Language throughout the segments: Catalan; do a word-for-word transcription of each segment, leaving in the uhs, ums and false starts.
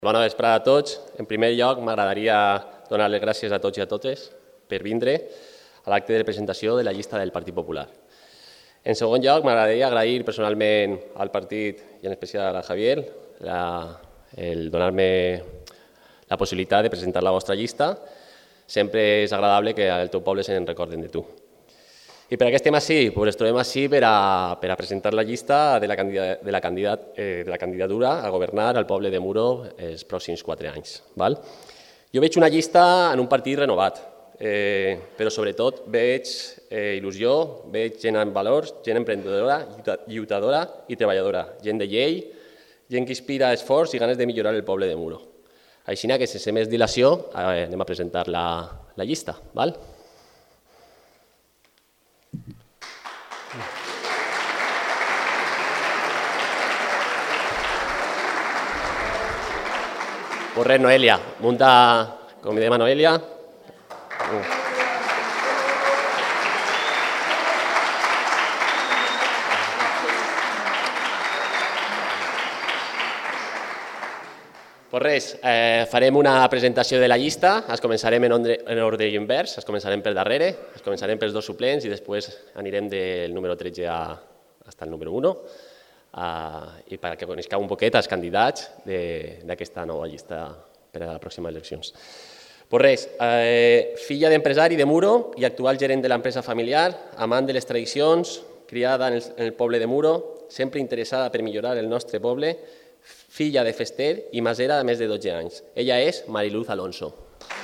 Bona vesprada a tots. En primer lloc, m'agradaria donar les gràcies a tots i a totes per vindre a l'acte de presentació de la llista del Partit Popular. En segon lloc, m'agradaria agrair personalment al partit i en especial a Javier la, el donar-me la possibilitat de presentar la vostra llista. Sempre és agradable que al teu poble se'n recorden de tu. I per què estem així? Pues trobem així per a, per a presentar la llista de la, candidat, de, la candidat, eh, de la candidatura a governar al poble de Muro els pròxims quatre anys. Val? Jo veig una llista en un partit renovat, eh, però sobretot veig eh, il·lusió, veig gent amb valors, gent emprendedora, lluitadora i treballadora, gent de llei, gent que inspira esforç i ganes de millorar el poble de Muro. Així que sense més dilació eh, anem a presentar la, la llista. Val? Pues res, Noelia, munta, convidem a Noelia. Pues res, eh, farem una presentació de la llista, es començarem en ordre, en ordre invers, es començarem per darrere, es començarem pels dos suplents i després anirem del número tretze a, fins al número u. Uh, i perquè coneixeu un poquet els candidats d'aquesta nova llista per a les pròximes eleccions. Pues res, eh, filla d'empresari de Muro i actual gerent de l'empresa familiar, amant de les tradicions, criada en el, en el poble de Muro, sempre interessada per millorar el nostre poble, filla de fester i masera de més de dotze anys. Ella és Mariluz Alonso.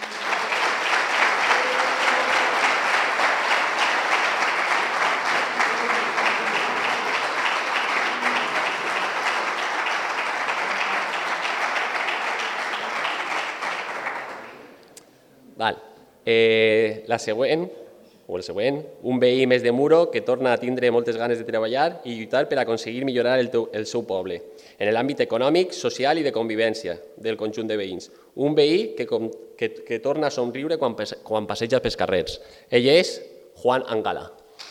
Val. Eh, la següent, o el següent, un veí més de Muro que torna a tindre moltes ganes de treballar i lluitar per aconseguir millorar el, teu, el seu poble en l'àmbit econòmic, social i de convivència del conjunt de veïns. Un veí que, que, que torna a somriure quan, quan passeja pels carrers. Ell és Juan Angala.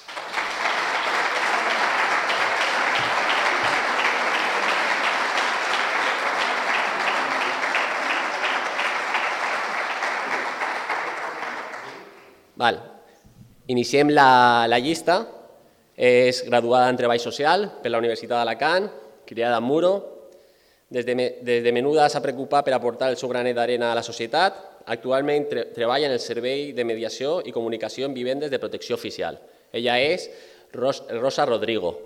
Val. Iniciem la, la llista. És graduada en Treball Social per la Universitat d'Alacant, criada a Muro. Des de, des de menuda s'ha preocupat per aportar el seu granet d'arena a la societat. Actualment tre, treballa en el Servei de Mediació i Comunicació en Vivendes de Protecció Oficial. Ella és Ros, Rosa Rodrigo.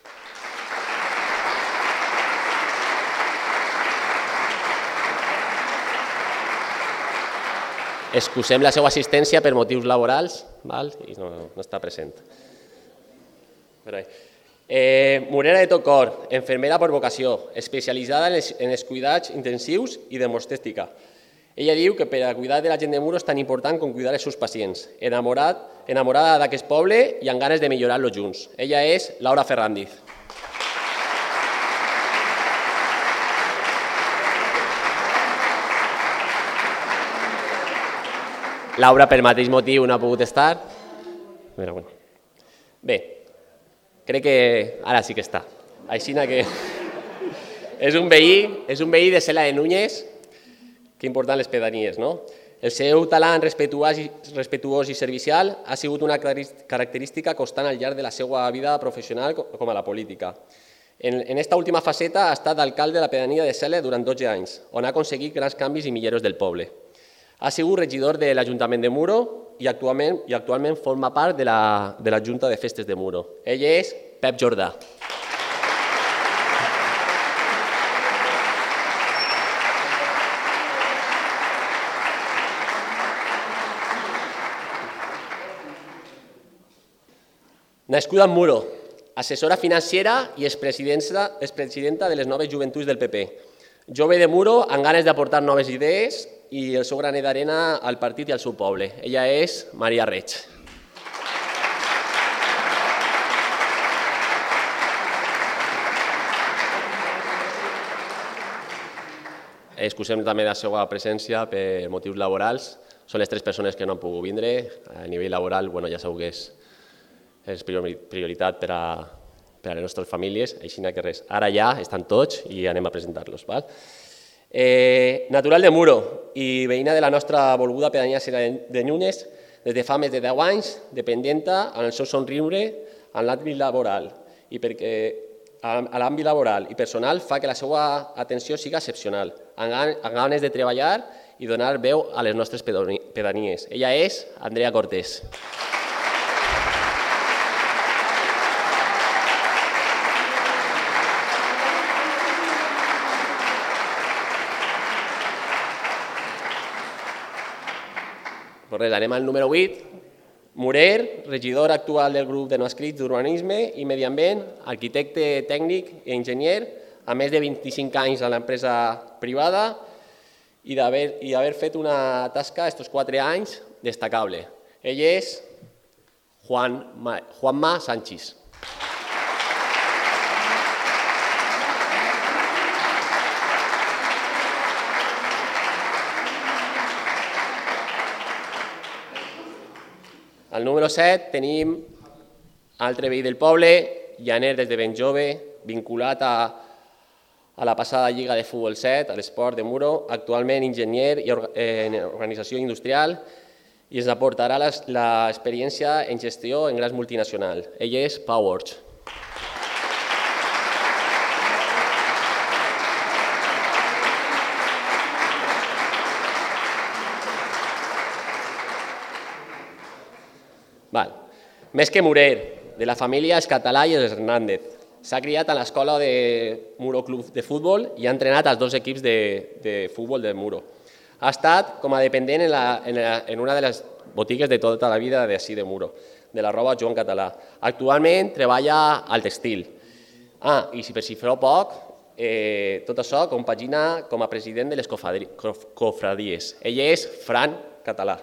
Excusem la seva assistència per motius laborals, val? I no, no està present. Eh, Morera de tot cor, infermera per vocació, especialitzada en els, en els cuidats intensius i d'hemostètica. Ella diu que per a cuidar de la gent de Muro és tan important com cuidar els seus pacients. Enamorat, enamorada d'aquest poble i amb ganes de millorar-lo junts. Ella és Laura Ferrandiz. Laura, per mateix motiu, no ha pogut estar. Però, bueno. Bé, crec que ara sí que està. Així que és un veí, és un veí de Cela de Núñez, que important les pedanies, no? El seu talent respetuós i, respetuós i servicial ha sigut una característica constant al llarg de la seva vida professional com a la política. En, en esta última faceta ha estat alcalde de la pedania de Cela durant dotze anys, on ha aconseguit grans canvis i millores del poble. Ha sigut regidor de l'Ajuntament de Muro i actualment, i actualment forma part de la, de la Junta de Festes de Muro. Ell és Pep Jordà. Nascuda en Muro, assessora financera i expresidenta, expresidenta de les noves joventuts del P P. Jove de Muro amb ganes d'aportar noves idees i el seu granet d'arena al partit i al seu poble. Ella és Maria Reig. Excusem també la seva presència per motius laborals. Són les tres persones que no han pogut vindre. A nivell laboral, bueno, ja sabeu que és, és prioritat per a, per a les nostres famílies, així que res. Ara ja estan tots i anem a presentar-los. Eh, natural de Muro i veïna de la nostra volguda pedania de Nunes, des de fa més de deu anys, dependienta en el seu somriure en l'àmbit laboral i perquè a l'àmbit laboral i personal fa que la seva atenció siga excepcional, amb ganes de treballar i donar veu a les nostres pedanies. Ella és Andrea Cortés. Pues res, anem al número vuit. Murer, regidor actual del grup de no escrits d'Urbanisme i Medi Ambient, arquitecte tècnic i enginyer, amb més de vint-i-cinc anys a l'empresa privada i d'haver fet una tasca aquests quatre anys destacable. Ell és Juanma Sanchis. Al número set tenim altre veí del poble, llaner des de ben jove, vinculat a, a la passada Lliga de Futbol set, a l'esport de Muro, actualment enginyer en organització industrial i ens aportarà l'experiència en gestió en grans multinacionals. Ell és Pau Orts. Val. Més que Murer, de la família és català i és Hernández. S'ha criat a l'escola de Muro Club de Futbol i ha entrenat els dos equips de, de futbol de Muro. Ha estat com a dependent en, la, en, la, en una de les botigues de tota la vida d'ací de Muro, de la roba Joan Català. Actualment treballa al textil. Ah, i si per si fareu poc, eh, tot això compagina com a president de les cofradies. Ell és Fran Català.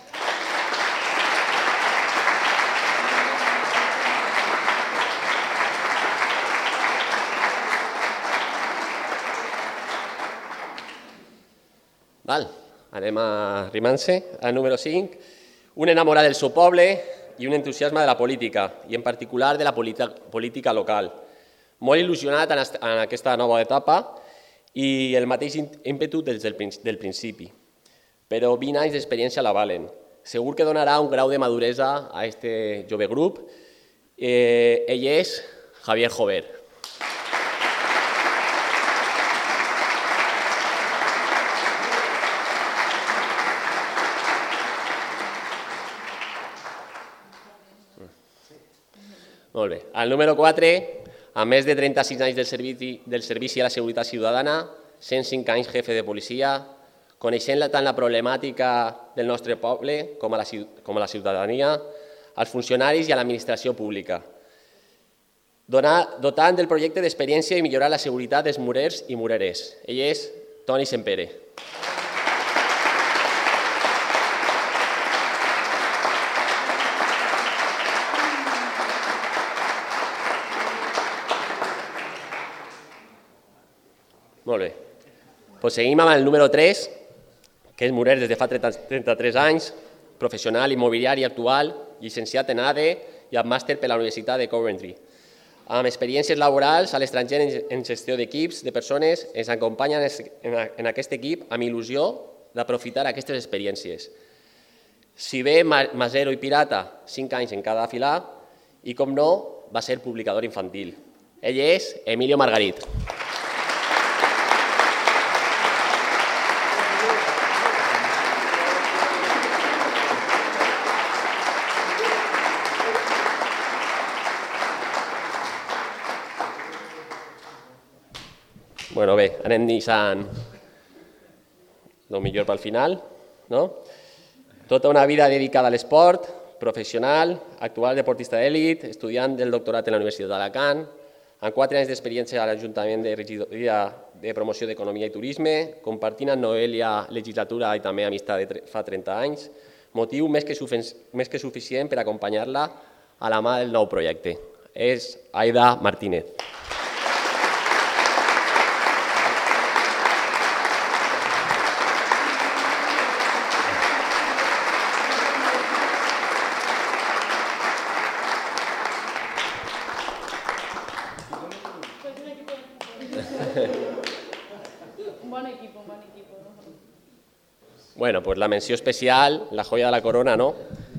Val. Anem a rimant-se. Al número cinc, un enamorat del seu poble i un entusiasme de la política, i en particular de la política local. Molt il·lusionat en aquesta nova etapa i el mateix ímpetu des del principi. Però vint anys d'experiència l'avalen. Segur que donarà un grau de maduresa a aquest jove grup. Ell és Javier Jover. Molt bé. El número quatre, amb més de trenta-sis anys del servici a la seguretat ciutadana, cent cinc anys jefe de policia, coneixent tant la problemàtica del nostre poble com a la ciutadania, als funcionaris i a l'administració pública, dotant del projecte d'experiència i millorar la seguretat dels murers i mureres. Ell és Toni Sempere. Molt bé. Pues seguim amb el número tres, que és murer des de fa trenta-tres anys, professional immobiliari actual, llicenciat en A D E i amb màster per la Universitat de Coventry. Amb experiències laborals a l'estranger en gestió d'equips de persones, ens acompanyen en aquest equip amb il·lusió d'aprofitar aquestes experiències. Si bé Masero i Pirata, cinc anys en cada filar, i com no, va ser publicador infantil. Ell és Emilio Margarit. Bueno, bé, anem deixant el millor pel final. Tota una vida dedicada a l'esport, professional, actual deportista d'èlit, estudiant del doctorat en la Universitat d'Alacant, amb quatre anys d'experiència a l'Ajuntament de Regidoria de Promoció d'Economia i Turisme, compartint amb Noelia legislatura i també amistat de fa trenta anys, motiu més que suficient per acompanyar-la a la mà del nou projecte. És Aida Martínez. Un bon equip. Bueno, pues la menció especial, la joia de la corona, no?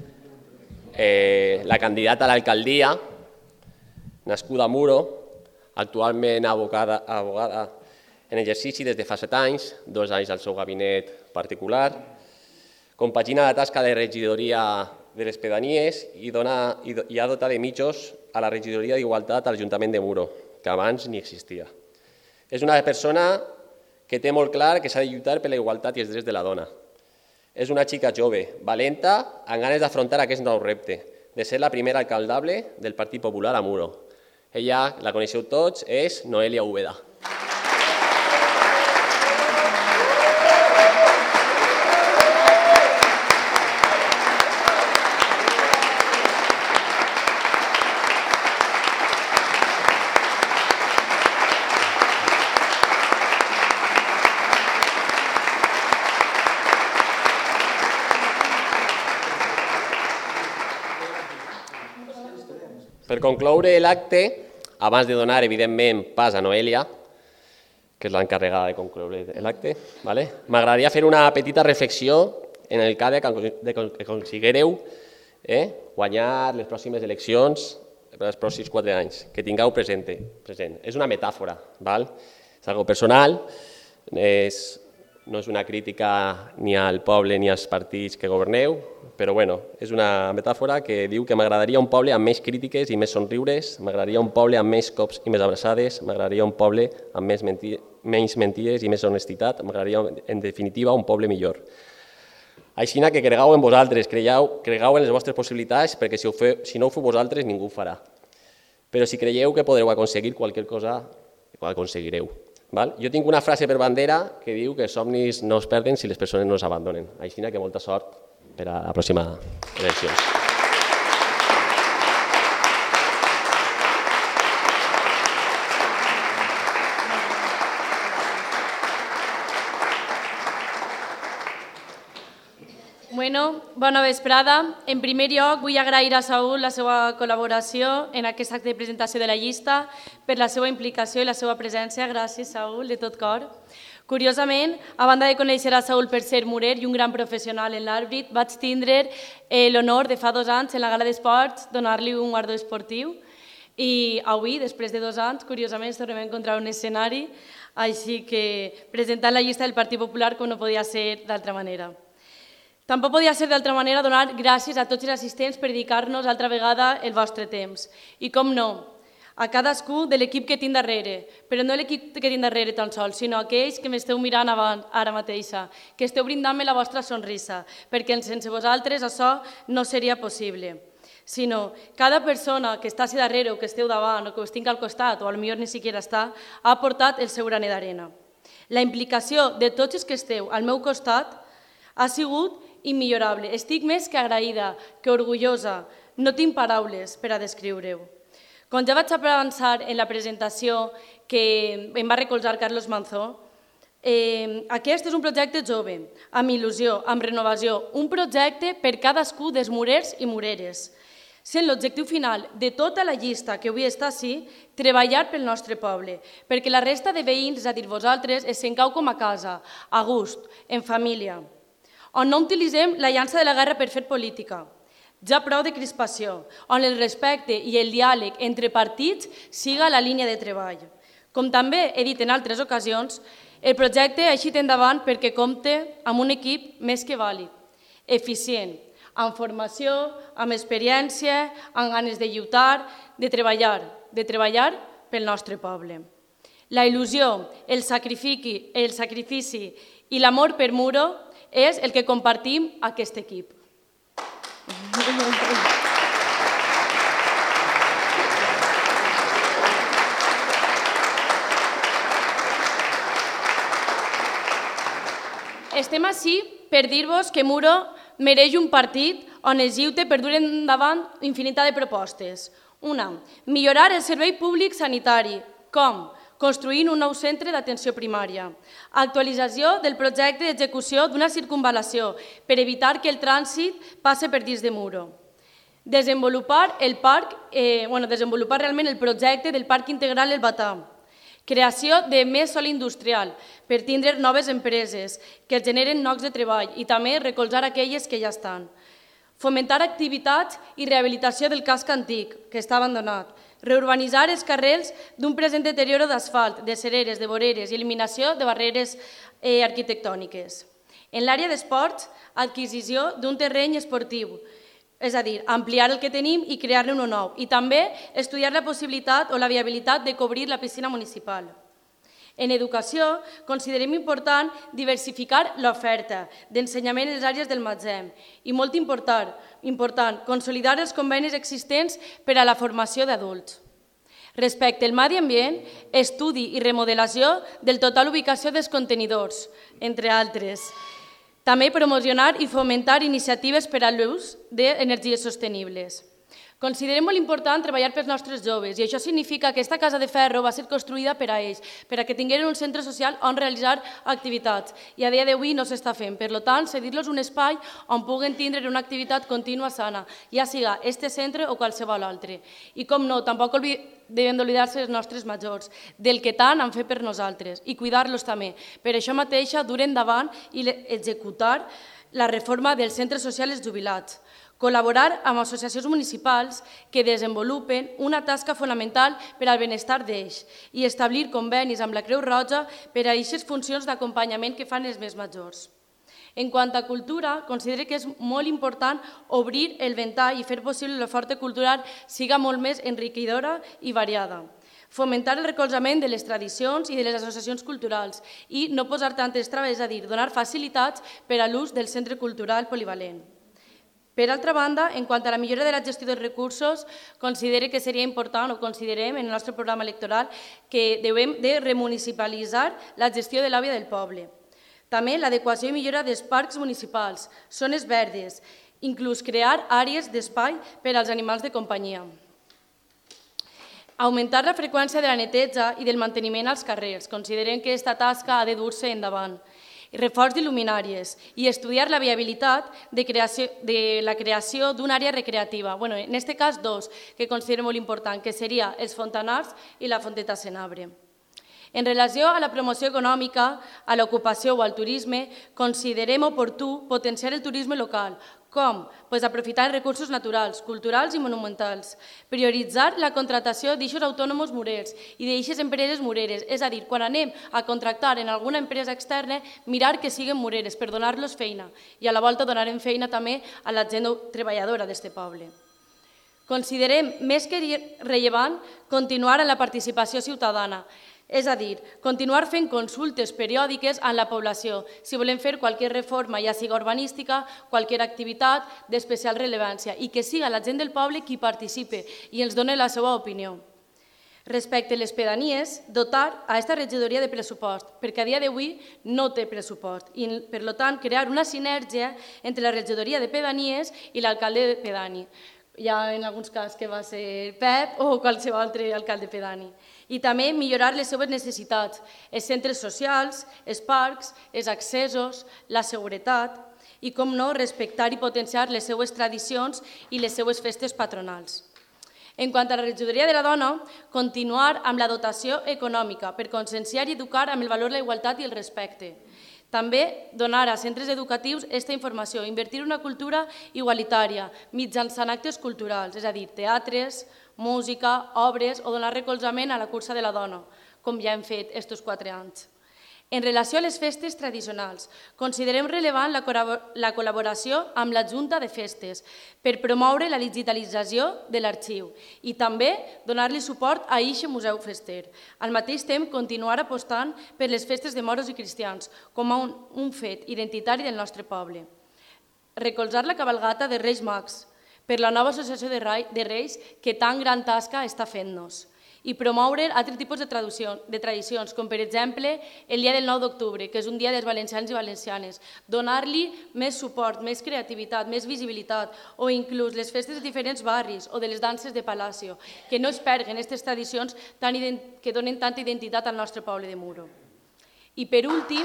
Eh, la candidata a l'alcaldia, nascuda a Muro, actualment abogada, abogada en exercici des de fa set anys, dos anys al seu gabinet particular, compagina la tasca de regidoria de les pedanies i, dona, i, i ha dotat de mitjos a la regidoria d'Igualtat a l'Ajuntament de Muro, que abans ni existia. És una persona que té molt clar que s'ha de lluitar per la igualtat i els drets de la dona. És una xica jove, valenta, amb ganes d'afrontar aquest nou repte, de ser la primera alcaldable del Partit Popular a Muro. Ella, la coneixeu tots, és Noelia Úbeda. Per concloure l'acte, abans de donar, evidentment, pas a Noelia, que és l'encarregada de concloure l'acte, m'agradaria fer una petita reflexió en el cas que aconseguireu guanyar les pròximes eleccions per als pròxims quatre anys, que tingueu present. És una metàfora, és algo personal, no és una crítica ni al poble ni als partits que governeu, però és una metàfora que diu que m'agradaria un poble amb més crítiques i més somriures, m'agradaria un poble amb més cops i més abraçades, m'agradaria un poble amb menys mentides i més honestitat, m'agradaria, en definitiva, un poble millor. Així que cregueu en vosaltres, cregueu en les vostres possibilitats, perquè si no ho feu vosaltres, ningú ho farà. Però si creieu que podreu aconseguir qualsevol cosa, ho aconseguireu. Jo tinc una frase per bandera que diu que els somnis no es perden si les persones no els abandonen. Així que molta sort per a la pròxima elecció. Bueno, bona vesprada. En primer lloc, vull agrair a Saúl la seva col·laboració en aquest acte de presentació de la llista, per la seva implicació i la seva presència. Gràcies, Saúl, de tot cor. Curiosament, a banda de conèixer a Saúl per ser murer i un gran professional en l'àrbit, vaig tindre l'honor de fa dos anys en la gala d'esports donar-li un guardó esportiu i avui, després de dos anys, curiosament, ens tornem a encontrar un escenari, així que presentant la llista del Partit Popular com no podia ser d'altra manera. Tampoc podia ser d'altra manera donar gràcies a tots els assistents per dedicar-nos altra vegada el vostre temps. I com no, a cadascú de l'equip que tinc darrere, però no l'equip que tinc darrere tan sols, sinó aquells que m'esteu mirant ara mateixa, que esteu brindant-me la vostra sonrisa, perquè sense vosaltres això no seria possible. Sinó cada persona que està a darrere o que esteu davant o que us tinc al costat o potser ni siquiera està, ha aportat el seu granet d'arena. La implicació de tots els que esteu al meu costat ha sigut immillorable. Estic més que agraïda, que orgullosa. No tinc paraules per a descriure-ho. Com ja vaig avançar en la presentació que em va recolzar Carlos Manzó, aquest és un projecte jove, amb il·lusió, amb renovació, un projecte per cadascú dels murers i mureres, sent l'objectiu final de tota la llista que avui està així, treballar pel nostre poble, perquè la resta de veïns, és a dir, vosaltres, es senteu com a casa, a gust, en família, on no utilitzem la llança de la guerra per fer política, ja prou de crispació, on el respecte i el diàleg entre partits siga la línia de treball. Com també he dit en altres ocasions, el projecte ha eixit endavant perquè compta amb un equip més que vàlid, eficient, amb formació, amb experiència, amb ganes de lluitar, de treballar, de treballar pel nostre poble. La il·lusió, el sacrifici i l'amor per Muro és el que compartim aquest equip. Estem ací per dir-vos que Muro mereix un partit on es lluite per dur endavant infinitat de propostes. Una, millorar el servei públic sanitari. Com? Construint un nou centre d'atenció primària. Actualització del projecte d'execució d'una circunvalació per evitar que el trànsit passi per dins de Muro. Desenvolupar realment el projecte del Parc Integral El Batà, Creació de més sòl industrial per tindre noves empreses que generen llocs de treball i també recolzar aquelles que ja estan. Fomentar activitats i rehabilitació del casc antic, que està abandonat. Reurbanitzar els carrers d'un present deterioro d'asfalt, de cereres, de voreres i eliminació de barreres arquitectòniques. En l'àrea d'esports, adquisició d'un terreny esportiu, és a dir, ampliar el que tenim i crear-ne un nou. I també estudiar la possibilitat o la viabilitat de cobrir la piscina municipal. En educació, considerem important diversificar l'oferta d'ensenyament en les àrees del Matzem i molt important, important, consolidar els convenis existents per a la formació d'adults. Respecte al medi ambient, estudi i remodelació del total ubicació dels contenidors, entre altres. També promocionar i fomentar iniciatives per a l'ús d'energies sostenibles. Considerem molt important treballar pels nostres joves i això significa que aquesta Casa de Ferro va ser construïda per a ells, per a que tingueren un centre social on realitzar activitats i a dia d'avui no s'està fent. Per tant, cedir-los un espai on puguen tindre una activitat contínua sana, ja siga este centre o qualsevol altre. I com no, tampoc devem d'oblidar-se dels nostres majors, del que tant han fet per nosaltres i cuidar-los també. Per això mateixa, dur endavant i executar la reforma dels centres socials jubilats. Col·laborar amb associacions municipals que desenvolupen una tasca fonamental per al benestar d'ells i establir convenis amb la Creu Roja per a aquestes funcions d'acompanyament que fan els més majors. En quant a cultura, considero que és molt important obrir el ventall i fer possible que l'oferta cultural siga molt més enriquidora i variada. Fomentar el recolzament de les tradicions i de les associacions culturals i no posar tantes traves, és a dir, donar facilitats per a l'ús del centre cultural polivalent. Per altra banda, en quant a la millora de la gestió dels recursos, considero que seria important, o considerem en el nostre programa electoral, que devem de remunicipalitzar la gestió de l'àvia del poble. També l'adequació i millora dels parcs municipals, zones verdes, inclús crear àrees d'espai per als animals de companyia. Augmentar la freqüència de la neteja i del manteniment als carrers. Considerem que aquesta tasca ha de dur-se endavant. Reforç d'il·luminàries i estudiar la viabilitat de la creació d'una àrea recreativa. En aquest cas, dos, que considero molt important, que seria els fontanars i la Fonteta Senabre. En relació a la promoció econòmica, a l'ocupació o al turisme, considerem oportú potenciar el turisme local. Com? Pues aprofitar els recursos naturals, culturals i monumentals. Prioritzar la contractació d'aixos autònoms murers i d'aixes empreses mureres. És a dir, quan anem a contractar en alguna empresa externa, mirar que siguin mureres per donar-los feina i a la volta donarem feina també a la gent treballadora d'aquest poble. Considerem més que rellevant continuar en la participació ciutadana. És a dir, continuar fent consultes periòdiques en la població si volem fer qualsevol reforma, ja siga urbanística, qualsevol activitat d'especial rellevància i que siga la gent del poble qui participe i ens doni la seva opinió. Respecte a les pedanies, dotar a aquesta regidoria de pressupost, perquè a dia d'avui no té pressupost i, per tant, crear una sinergia entre la regidoria de pedanies i l'alcalde de pedani. Hi ha en alguns casos que va ser Pep o qualsevol altre alcalde pedani. I també millorar les seves necessitats, els centres socials, els parcs, els accessos, la seguretat i, com no, respectar i potenciar les seues tradicions i les seues festes patronals. En quant a la regidoria de la dona, continuar amb la dotació econòmica per conscienciar i educar amb el valor de la igualtat i el respecte. També donar a centres educatius aquesta informació, invertir en una cultura igualitària mitjançant actes culturals, és a dir, teatres, música, obres o donar recolzament a la cursa de la dona, com ja hem fet aquests quatre anys. En relació a les festes tradicionals, considerem rellevant la col·laboració amb la Junta de Festes per promoure la digitalització de l'arxiu i també donar-li suport a aquest museu fester. Al mateix temps, continuar apostant per les festes de moros i cristians com a un fet identitari del nostre poble. Recolzar la cabalgata de Reis Mags per la nova associació de Reis que tan gran tasca està fent-nos. I promoure altres tipus de tradicions, com per exemple el dia del nou d'octubre, que és un dia dels valencians i valencianes, donar-li més suport, més creativitat, més visibilitat, o inclús les festes de diferents barris o de les danses de Palacio, que no es perden aquestes tradicions que donen tanta identitat al nostre poble de Muro. I per últim...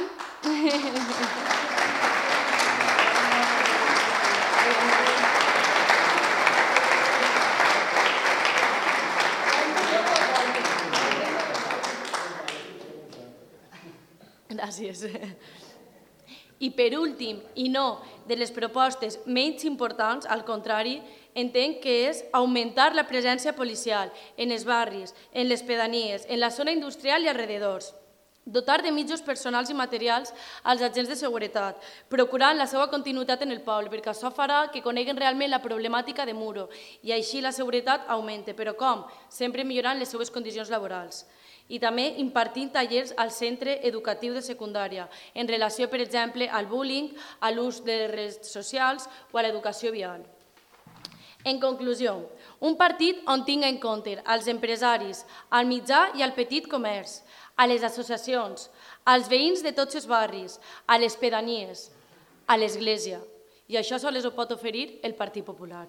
I per últim, i no de les propostes menys importants, al contrari, entenc que és augmentar la presència policial en els barris, en les pedanies, en la zona industrial i alrededors. Dotar de mitjos personals i materials als agents de seguretat, procurant la seva continuïtat en el poble, perquè això farà que coneguen realment la problemàtica de Muro i així la seguretat augmente. Però com? Sempre millorant les seves condicions laborals. I també impartint tallers al centre educatiu de secundària, en relació, per exemple, al bullying, a l'ús de les redes socials o a l'educació vial. En conclusió, un partit on tingui en compte els empresaris, al mitjà i al petit comerç, a les associacions, als veïns de tots els barris, a les pedanies, a l'església. I això sols ho pot oferir el Partit Popular.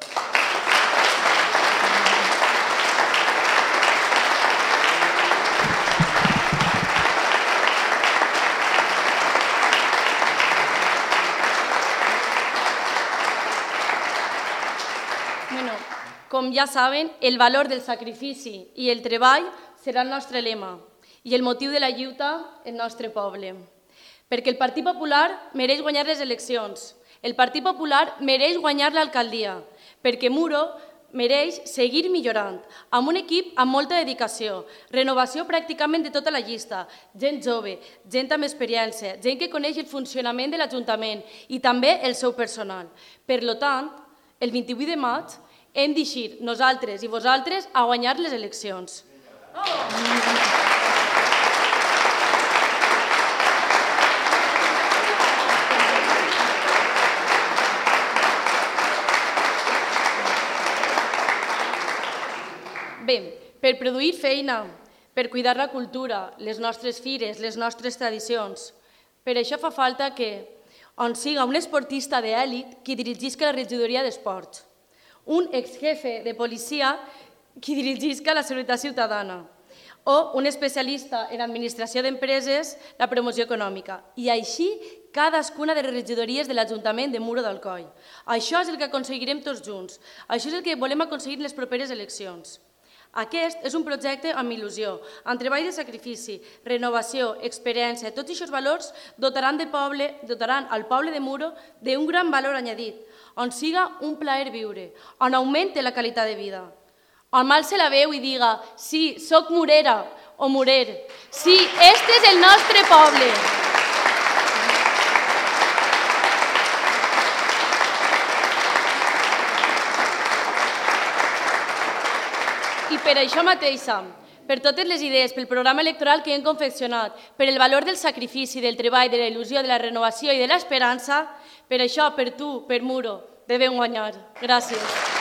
Bueno, com ja saben, el valor del sacrifici i el treball serà el nostre lema i el motiu de la lluita el nostre poble. Perquè el Partit Popular mereix guanyar les eleccions, el Partit Popular mereix guanyar l'alcaldia, perquè Muro mereix seguir millorant, amb un equip amb molta dedicació, renovació pràcticament de tota la llista, gent jove, gent amb experiència, gent que coneix el funcionament de l'Ajuntament i també el seu personal. Per tant, el vint-i-vuit de maig hem d'eixir nosaltres i vosaltres a guanyar les eleccions. Bé, per produir feina, per cuidar la cultura, les nostres fires, les nostres tradicions. Per això fa falta que on siga un esportista d'èlit qui dirigisca la regidoria d'esports, un exjefe de policia qui dirigisca la seguretat ciutadana o un especialista en administració d'empreses, la promoció econòmica. I així cadascuna de les regidories de l'Ajuntament de Muro d'Alcoi. Això és el que aconseguirem tots junts. Això és el que volem aconseguir en les properes eleccions. Aquest és un projecte amb il·lusió, amb treball de sacrifici, renovació, experiència. Tots aquests valors dotaran al poble de Muro d'un gran valor añadit, on siga un plaer viure, on augmente la qualitat de vida, on m'alce la veu i diga sí, soc murera o murer, sí, este és el nostre poble. I per això mateixa, per totes les idees, pel programa electoral que hem confeccionat, per el valor del sacrifici, del treball, de la il·lusió, de la renovació i de l'esperança, per això, per tu, per Muro, devem guanyar. Gràcies.